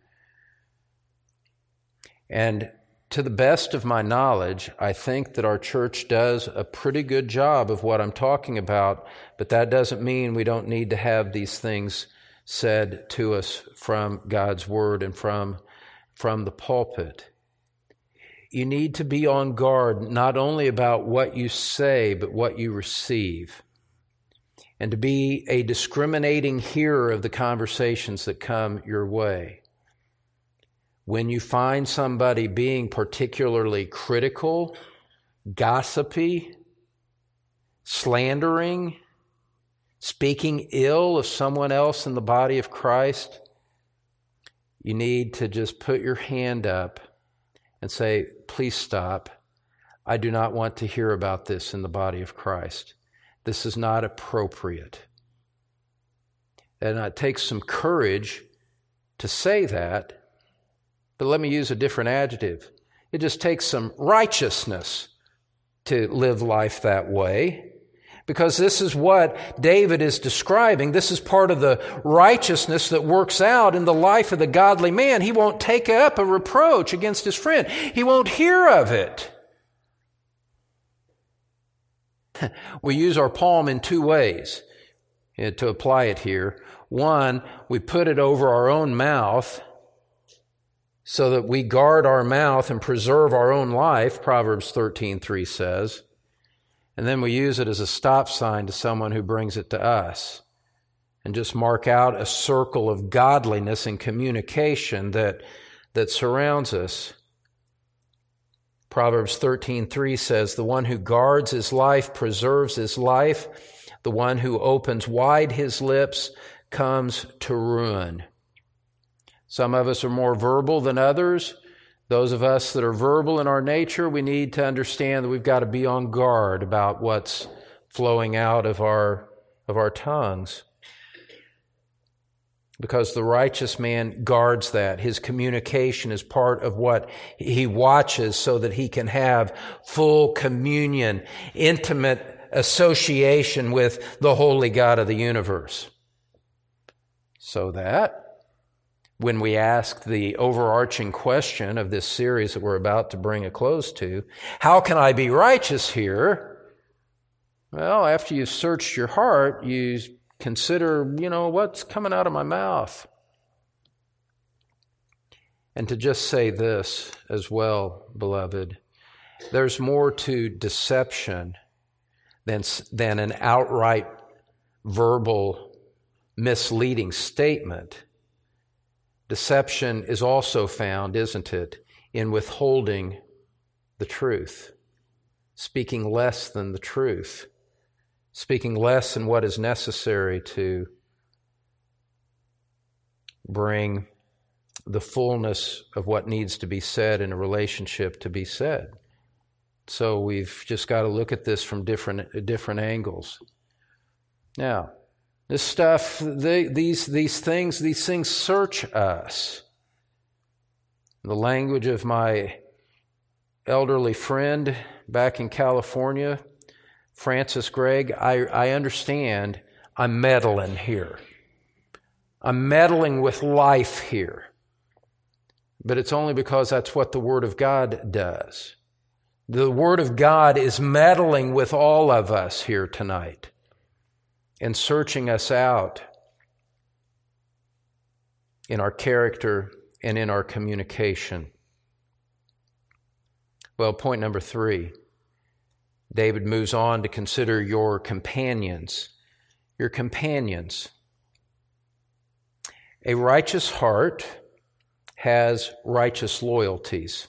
And to the best of my knowledge, I think that our church does a pretty good job of what I'm talking about, but that doesn't mean we don't need to have these things said to us from God's Word and from, from the pulpit. You need to be on guard not only about what you say, but what you receive, and to be a discriminating hearer of the conversations that come your way. When you find somebody being particularly critical, gossipy, slandering, speaking ill of someone else in the body of Christ, you need to just put your hand up and say, please stop. I do not want to hear about this in the body of Christ. This is not appropriate. And it takes some courage to say that. But let me use a different adjective. It just takes some righteousness to live life that way, because this is what David is describing. This is part of the righteousness that works out in the life of the godly man. He won't take up a reproach against his friend. He won't hear of it. We use our palm in two ways to apply it here. One, we put it over our own mouth, so that we guard our mouth and preserve our own life, Proverbs thirteen three says. And then we use it as a stop sign to someone who brings it to us, and just mark out a circle of godliness and communication that, that surrounds us. Proverbs thirteen three says, the one who guards his life preserves his life. The one who opens wide his lips comes to ruin. Some of us are more verbal than others. Those of us that are verbal in our nature, we need to understand that we've got to be on guard about what's flowing out of our, of our tongues. Because the righteous man guards that. His communication is part of what he watches so that he can have full communion, intimate association with the holy God of the universe. So that when we ask the overarching question of this series that we're about to bring a close to, how can I be righteous here? Well, after you've searched your heart, you consider, you know, what's coming out of my mouth? And to just say this as well, beloved, there's more to deception than, than an outright verbal misleading statement. Deception is also found, isn't it, in withholding the truth, speaking less than the truth, speaking less than what is necessary to bring the fullness of what needs to be said in a relationship to be said. So we've just got to look at this from different different angles. Now, this stuff, they, these these things, these things search us. The language of my elderly friend back in California, Francis Gregg, I, I understand I'm meddling here. I'm meddling with life here. But it's only because that's what the Word of God does. The Word of God is meddling with all of us here tonight and searching us out in our character and in our communication. Well, point number three, David moves on to consider your companions. Your companions. A righteous heart has righteous loyalties.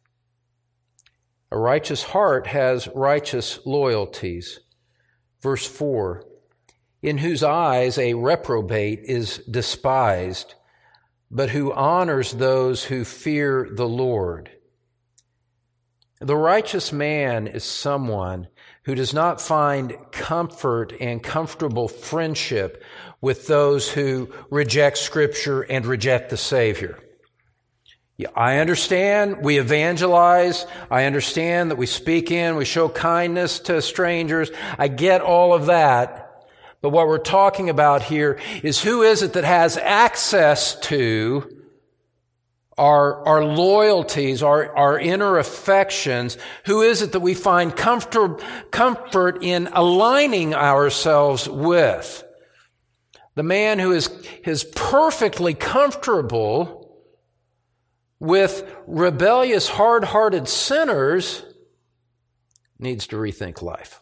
A righteous heart has righteous loyalties. Verse four, in whose eyes a reprobate is despised, but who honors those who fear the Lord. The righteous man is someone who does not find comfort and comfortable friendship with those who reject Scripture and reject the Savior. Yeah, I understand we evangelize. I understand that we speak in, we show kindness to strangers. I get all of that. But what we're talking about here is who is it that has access to our, our loyalties, our, our inner affections? Who is it that we find comfort, comfort in aligning ourselves with? The man who is, is perfectly comfortable with rebellious, hard-hearted sinners needs to rethink life.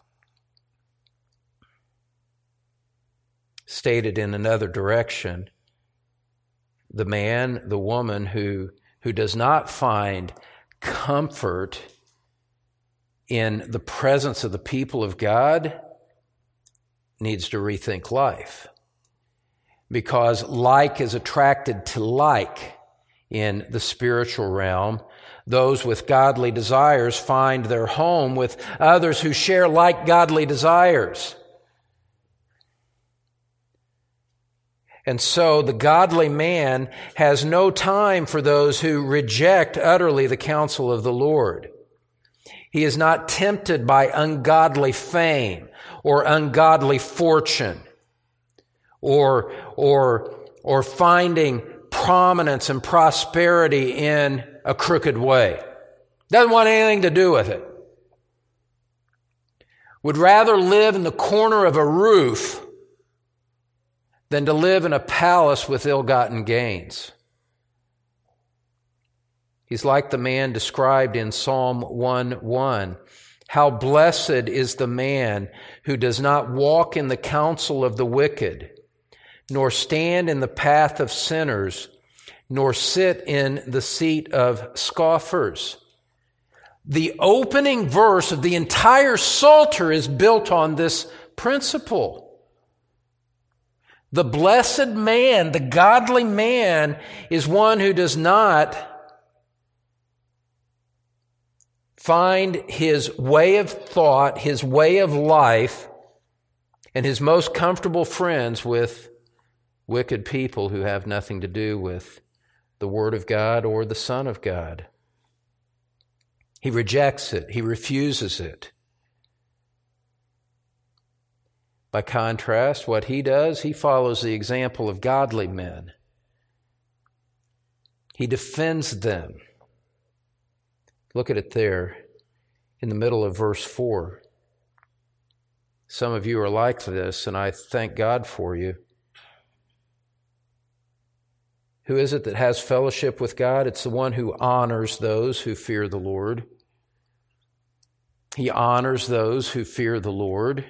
Stated in another direction, the man, the woman who, who does not find comfort in the presence of the people of God needs to rethink life. Because like is attracted to like in the spiritual realm. Those with godly desires find their home with others who share like godly desires. And so the godly man has no time for those who reject utterly the counsel of the Lord. He is not tempted by ungodly fame or ungodly fortune or, or, or finding prominence and prosperity in a crooked way. Doesn't want anything to do with it. Would rather live in the corner of a roof than to live in a palace with ill-gotten gains. He's like the man described in Psalm one one. How blessed is the man who does not walk in the counsel of the wicked, nor stand in the path of sinners, nor sit in the seat of scoffers. The opening verse of the entire Psalter is built on this principle. The blessed man, the godly man, is one who does not find his way of thought, his way of life, and his most comfortable friends with wicked people who have nothing to do with the Word of God or the Son of God. He rejects it. He refuses it. By contrast, what he does, he follows the example of godly men. He defends them. Look at it there in the middle of verse four. Some of you are like this, and I thank God for you. Who is it that has fellowship with God? It's the one who honors those who fear the Lord. He honors those who fear the Lord.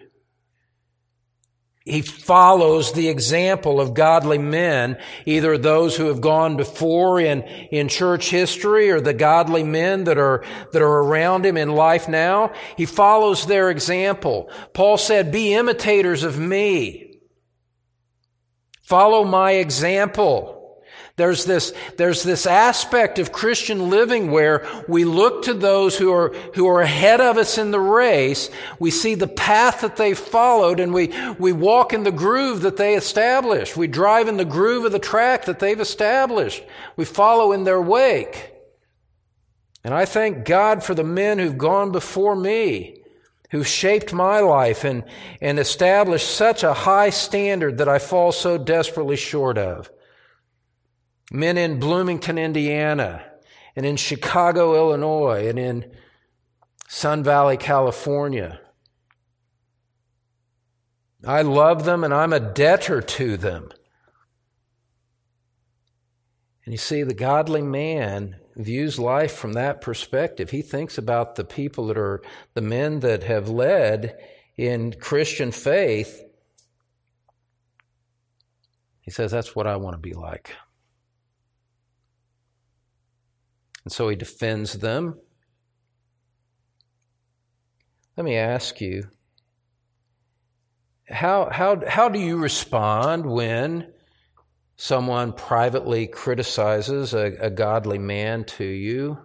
He follows the example of godly men, either those who have gone before in, in church history or the godly men that are, that are around him in life now. He follows their example. Paul said, be imitators of me. Follow my example. There's this, there's this aspect of Christian living where we look to those who are, who are ahead of us in the race. We see the path that they followed, and we, we walk in the groove that they established. We drive in the groove of the track that they've established. We follow in their wake. And I thank God for the men who've gone before me, who've shaped my life and, and established such a high standard that I fall so desperately short of. Men in Bloomington, Indiana, and in Chicago, Illinois, and in Sun Valley, California. I love them, and I'm a debtor to them. And you see, the godly man views life from that perspective. He thinks about the people that are the men that have led in Christian faith. He says, that's what I want to be like. And so he defends them. Let me ask you, how, how, how do you respond when someone privately criticizes a, a godly man to you?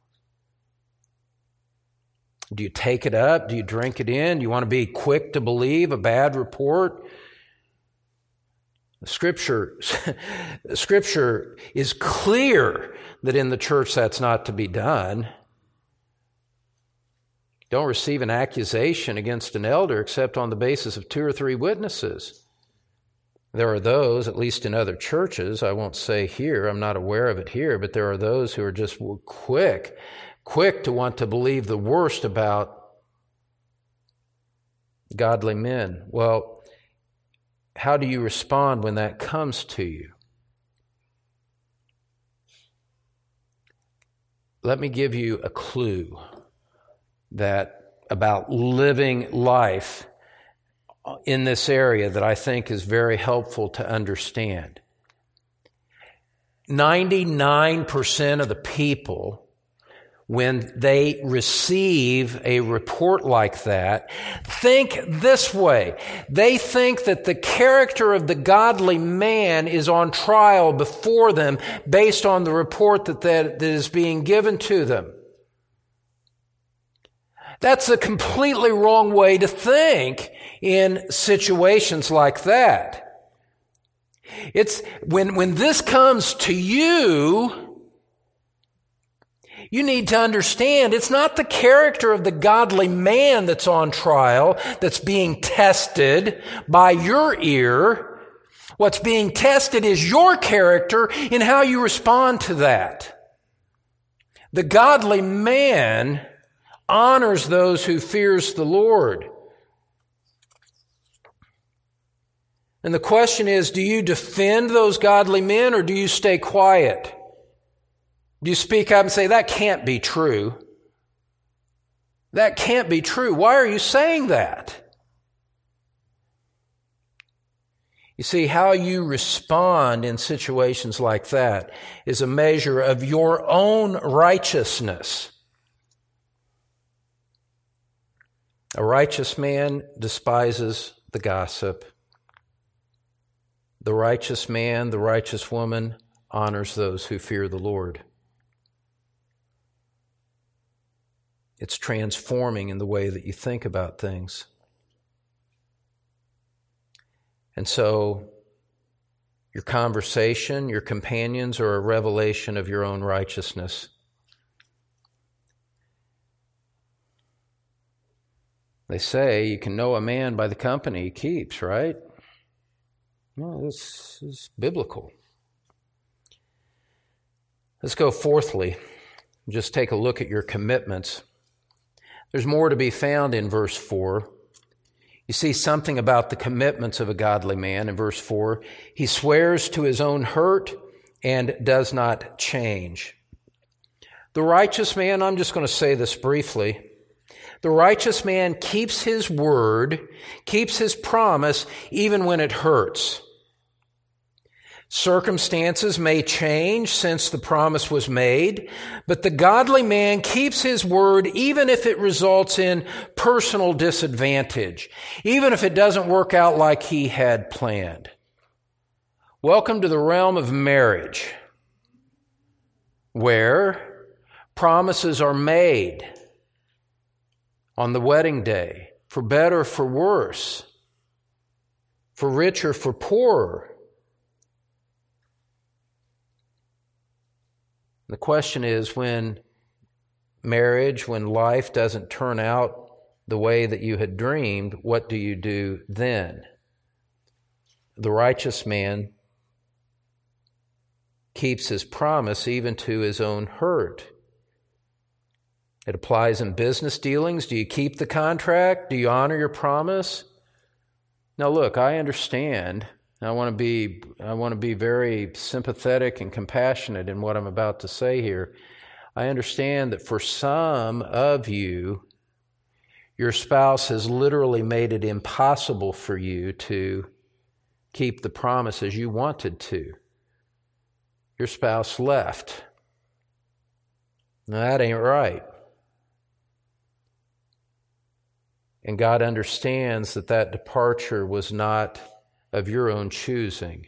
Do you take it up? Do you drink it in? Do you want to be quick to believe a bad report? Scripture, Scripture is clear that in the church that's not to be done. Don't receive an accusation against an elder except on the basis of two or three witnesses. There are those, at least in other churches, I won't say here, I'm not aware of it here, but there are those who are just quick, quick to want to believe the worst about godly men. Well, how do you respond when that comes to you? Let me give you a clue that about living life in this area that I think is very helpful to understand. ninety-nine percent of the people, when they receive a report like that, think this way. They think that the character of the godly man is on trial before them based on the report that, that, that is being given to them. That's a completely wrong way to think in situations like that. It's when, when this comes to you, you need to understand it's not the character of the godly man that's on trial, that's being tested by your ear. What's being tested is your character in how you respond to that. The godly man honors those who fears the Lord. And the question is, do you defend those godly men or do you stay quiet? Do you speak up and say, that can't be true? That can't be true. Why are you saying that? You see, how you respond in situations like that is a measure of your own righteousness. A righteous man despises the gossip. The righteous man, the righteous woman honors those who fear the Lord. It's transforming in the way that you think about things. And so, your conversation, your companions are a revelation of your own righteousness. They say you can know a man by the company he keeps, right? Well, this is biblical. Let's go fourthly. Just take a look at your commitments. There's more to be found in verse four. You see something about the commitments of a godly man in verse four. He swears to his own hurt and does not change. The righteous man, I'm just going to say this briefly, the righteous man keeps his word, keeps his promise, even when it hurts. Circumstances may change since the promise was made, but the godly man keeps his word even if it results in personal disadvantage, even if it doesn't work out like he had planned. Welcome to the realm of marriage, where promises are made on the wedding day, for better, for worse, for richer, for poorer. The question is, when marriage, when life doesn't turn out the way that you had dreamed, what do you do then? The righteous man keeps his promise even to his own hurt. It applies in business dealings. Do you keep the contract? Do you honor your promise? Now look, I understand. I want to be I want to be very sympathetic and compassionate in what I'm about to say here. I understand that for some of you, your spouse has literally made it impossible for you to keep the promises you wanted to. Your spouse left. Now, that ain't right. And God understands that that departure was not of your own choosing,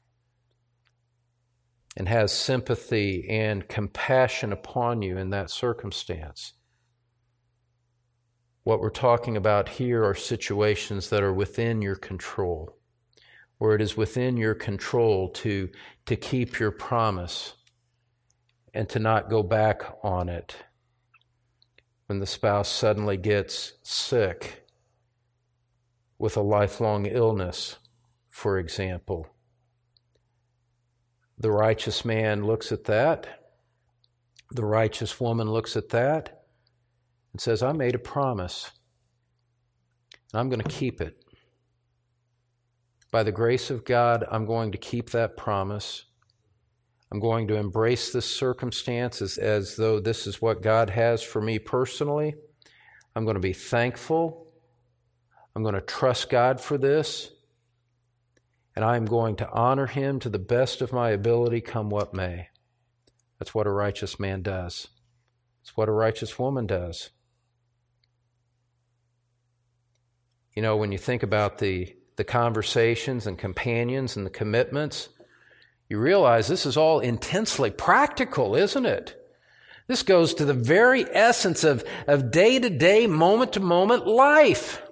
and has sympathy and compassion upon you in that circumstance. What we're talking about here are situations that are within your control, where it is within your control to, to keep your promise and to not go back on it when the spouse suddenly gets sick with a lifelong illness, for example. The righteous man looks at that. The righteous woman looks at that and says, I made a promise, and I'm going to keep it. By the grace of God, I'm going to keep that promise. I'm going to embrace this circumstance as, as though this is what God has for me personally. I'm going to be thankful. I'm going to trust God for this. And I'm going to honor Him to the best of my ability, come what may. That's what a righteous man does. It's what a righteous woman does. You know, when you think about the, the conversations and companions and the commitments, you realize this is all intensely practical, isn't it? This goes to the very essence of, of day-to-day, moment-to-moment life.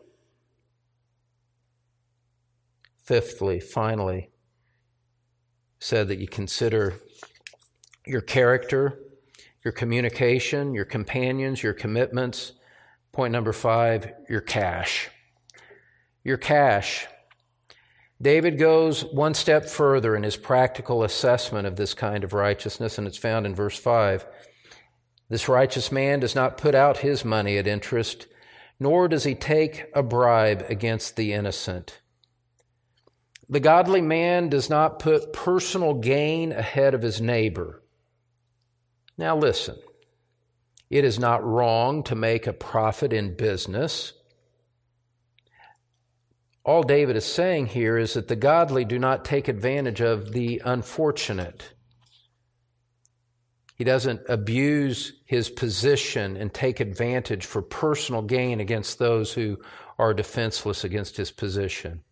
Fifthly, finally, said that you consider your character, your communication, your companions, your commitments. Point number five, your cash. Your cash. David goes one step further in his practical assessment of this kind of righteousness, and it's found in verse five. This righteous man does not put out his money at interest, nor does he take a bribe against the innocent. The godly man does not put personal gain ahead of his neighbor. Now listen, it is not wrong to make a profit in business. All David is saying here is that the godly do not take advantage of the unfortunate. He doesn't abuse his position and take advantage for personal gain against those who are defenseless against his position.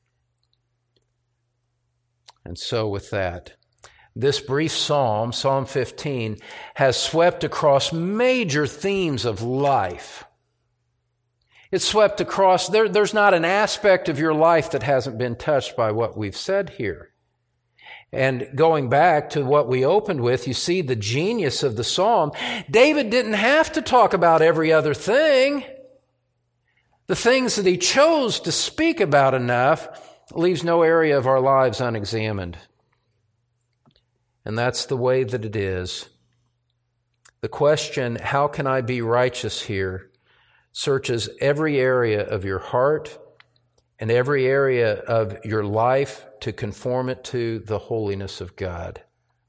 And so with that, this brief psalm, Psalm fifteen, has swept across major themes of life. It's swept across, there, there's not an aspect of your life that hasn't been touched by what we've said here. And going back to what we opened with, you see the genius of the psalm. David didn't have to talk about every other thing. The things that he chose to speak about enough leaves no area of our lives unexamined. And that's the way that it is. The question, how can I be righteous here, searches every area of your heart and every area of your life to conform it to the holiness of God.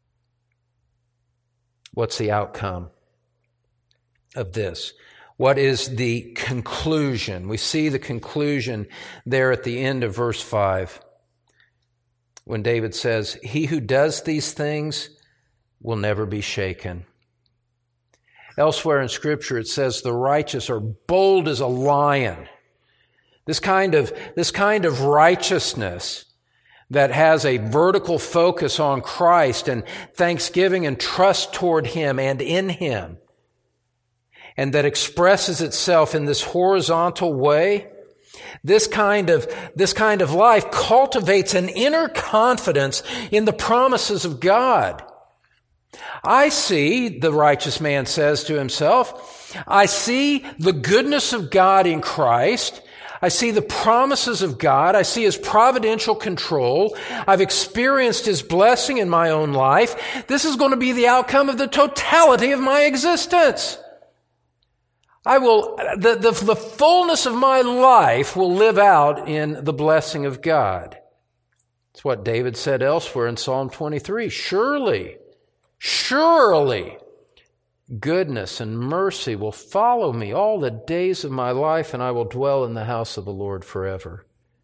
What's the outcome of this? What is the conclusion? We see the conclusion there at the end of verse five when David says, "He who does these things will never be shaken." Elsewhere in Scripture it says the righteous are bold as a lion. This kind of, this kind of righteousness that has a vertical focus on Christ and thanksgiving and trust toward Him and in Him, and that expresses itself in this horizontal way, this kind of, this kind of life cultivates an inner confidence in the promises of God. I see, the righteous man says to himself, I see the goodness of God in Christ. I see the promises of God. I see His providential control. I've experienced His blessing in my own life. This is going to be the outcome of the totality of my existence. I will, the, the, the fullness of my life will live out in the blessing of God. It's what David said elsewhere in Psalm twenty-three. Surely, surely, goodness and mercy will follow me all the days of my life, and I will dwell in the house of the Lord forever.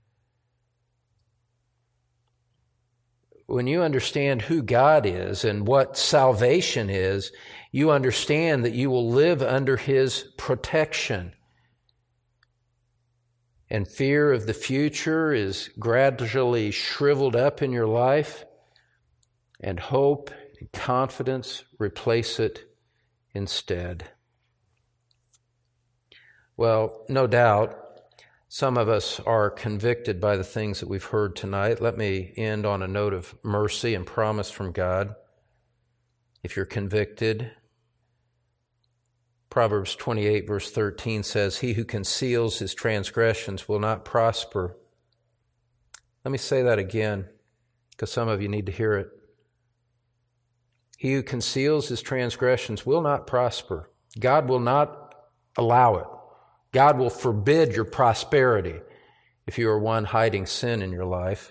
When you understand who God is and what salvation is, you understand that you will live under His protection. And fear of the future is gradually shriveled up in your life, and hope and confidence replace it instead. Well, no doubt, some of us are convicted by the things that we've heard tonight. Let me end on a note of mercy and promise from God. if you're convicted. Proverbs twenty-eight, verse thirteen says, "He who conceals his transgressions will not prosper." Let me say that again, because some of you need to hear it. He who conceals his transgressions will not prosper. God will not allow it. God will forbid your prosperity if you are one hiding sin in your life.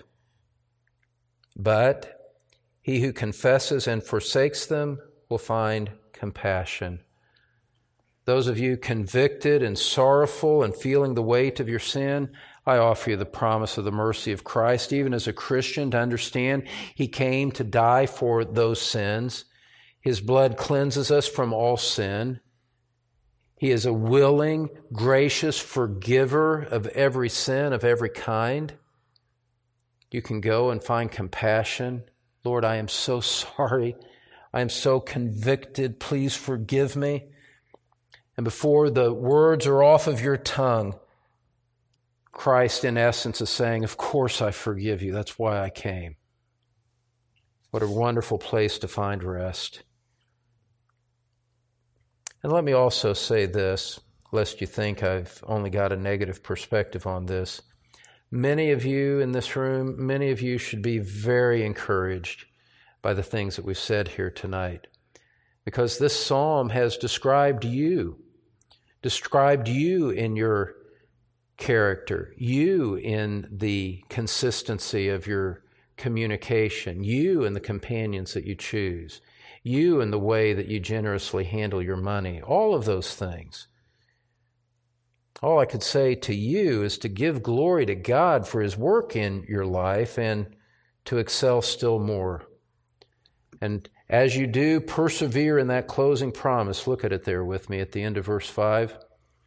But he who confesses and forsakes them will find compassion. Those of you convicted and sorrowful and feeling the weight of your sin, I offer you the promise of the mercy of Christ, even as a Christian, to understand He came to die for those sins. His blood cleanses us from all sin. He is a willing, gracious forgiver of every sin, of every kind. You can go and find compassion. Lord, I am so sorry. I am so convicted. Please forgive me. And before the words are off of your tongue, Christ, in essence, is saying, of course I forgive you. That's why I came. What a wonderful place to find rest. And let me also say this, lest you think I've only got a negative perspective on this. Many of you in this room, many of you should be very encouraged by the things that we've said here tonight, because this psalm has described you, described you in your character, you in the consistency of your communication, you in the companions that you choose, you in the way that you generously handle your money, all of those things. All I could say to you is to give glory to God for His work in your life and to excel still more. And as you do, persevere in that closing promise. Look at it there with me at the end of verse five.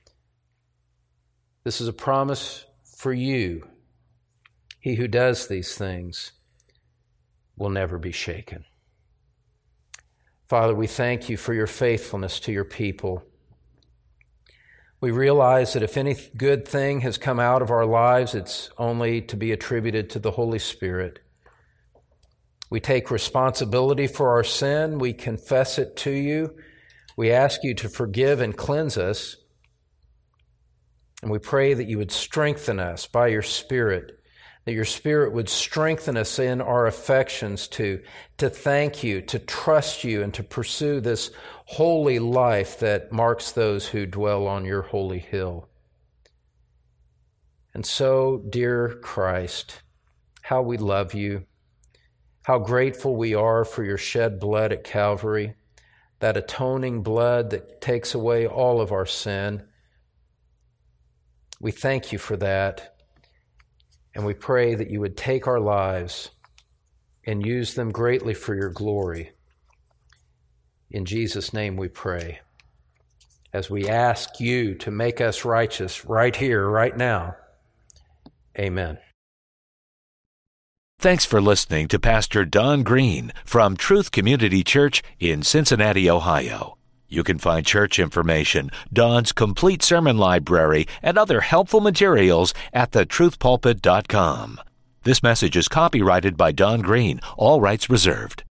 This is a promise for you. He who does these things will never be shaken. Father, we thank you for your faithfulness to your people. We realize that if any good thing has come out of our lives, it's only to be attributed to the Holy Spirit. We take responsibility for our sin. We confess it to you. We ask you to forgive and cleanse us. And we pray that you would strengthen us by your Spirit, that your Spirit would strengthen us in our affections to, to thank you, to trust you, and to pursue this holy life that marks those who dwell on your holy hill. And so, dear Christ, how we love you, how grateful we are for your shed blood at Calvary, that atoning blood that takes away all of our sin. We thank you for that, and we pray that you would take our lives and use them greatly for your glory. In Jesus' name we pray, as we ask you to make us righteous right here, right now. Amen. Thanks for listening to Pastor Don Green from Truth Community Church in Cincinnati, Ohio. You can find church information, Don's complete sermon library, and other helpful materials at the truth pulpit dot com. This message is copyrighted by Don Green, all rights reserved.